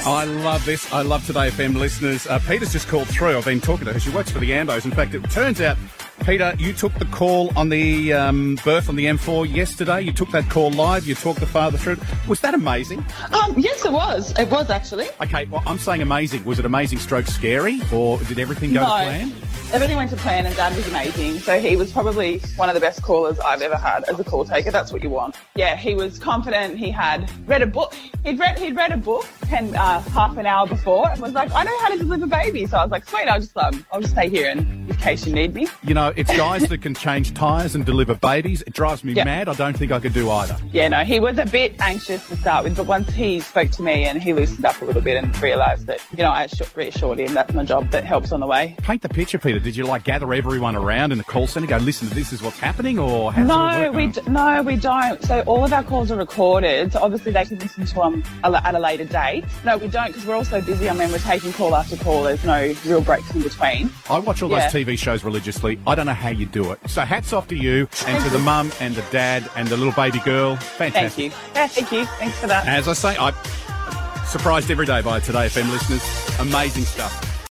I love this. I love Today FM listeners. Peter's just called through. I've been talking to her. She works for the Ambos. In fact, it turns out, Peter, you took the call on the birth on the M4 yesterday. You took that call live. You talked the father through. Was that amazing? Yes, it was. It was, actually. Okay, well, I'm saying amazing. Was it amazing stroke scary, or did everything go to plan? Everything went to plan, and Dad was amazing. So he was probably one of the best callers I've ever had as a call taker. That's what you want. Yeah, he was confident. He had read a book. He'd read a book half an hour before and was like, I know how to deliver babies. So I was like, sweet, I'll just stay here in case you need me. You know, it's guys that can change tyres and deliver babies. It drives me mad. I don't think I could do either. Yeah, no, he was a bit anxious to start with, but once he spoke to me and he loosened up a little bit and realised that, you know, I reassured him that's my job that helps on the way. Paint the picture, Peter. Did you gather everyone around in the call centre, go, listen, this is what's happening, or how does it work? No, we don't. So all of our calls are recorded. So obviously they can listen to them at a later date. No, we don't, because we're all so busy. I mean, we're taking call after call. There's no real breaks in between. I watch all those TV shows religiously. I don't know how you do it. So hats off to you and to the mum and the dad and the little baby girl. Fantastic. Thank you. Yeah, thank you. Thanks for that. As I say, I'm surprised every day by Today FM listeners. Amazing stuff.